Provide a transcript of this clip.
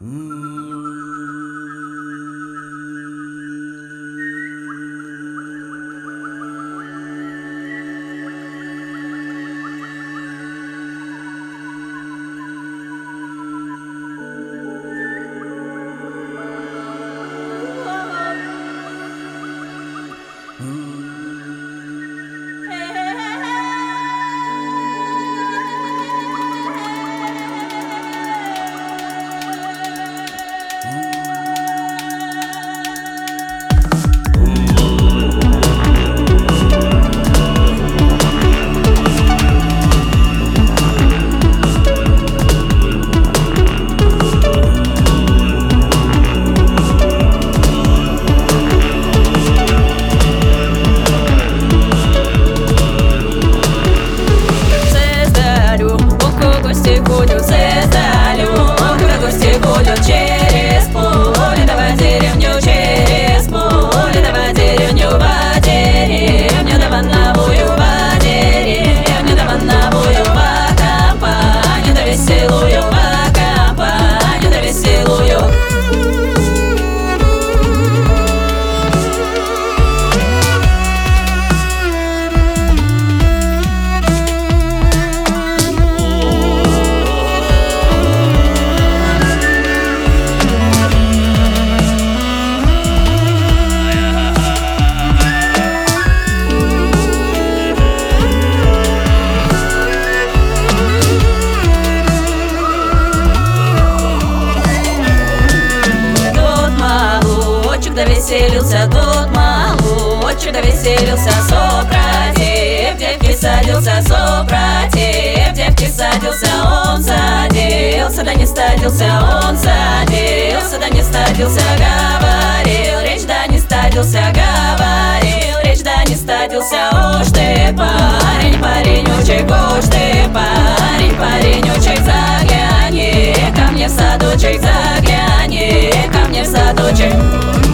Веселился тот молодчик, да веселился сопротив девки садился, сопротив девки садился, он садился, да не стадился, он садился, да не стадился, говорил речь, да не стадился, говорил речь, да не стадился. Уж ты парень, паренючек, уж ты парень, паренючек, загляни ко мне в садочек, загляни ко мне в садочек.